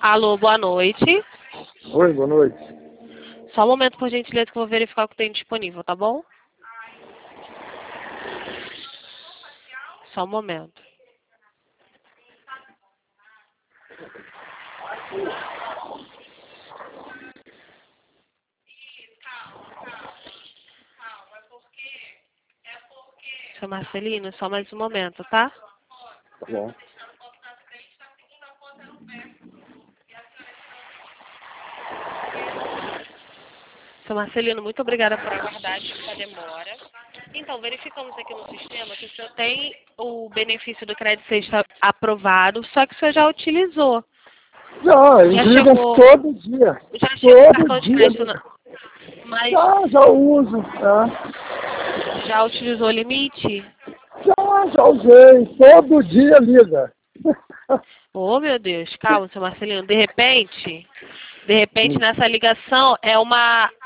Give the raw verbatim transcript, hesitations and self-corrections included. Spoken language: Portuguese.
Alô, boa noite. Oi, boa noite. Só um momento, por gentileza, que eu vou verificar o que tem disponível, tá bom? Só um momento. Seu Marcelino, só mais um momento, tá? Tá bom. Seu Marcelino, muito obrigada por aguardar a demora. Então, verificamos aqui no sistema que o senhor tem o benefício do crédito sexta aprovado, só que o senhor já utilizou. Já, eles Já ligam chegou, todo dia. já chegou o Todo cartão de dia. crédito, Liga. na- mas Já, já uso. É. já utilizou o limite? Já, já usei. Todo dia liga. Oh, meu Deus, calma, seu Marcelino. De repente, de repente, nessa ligação é uma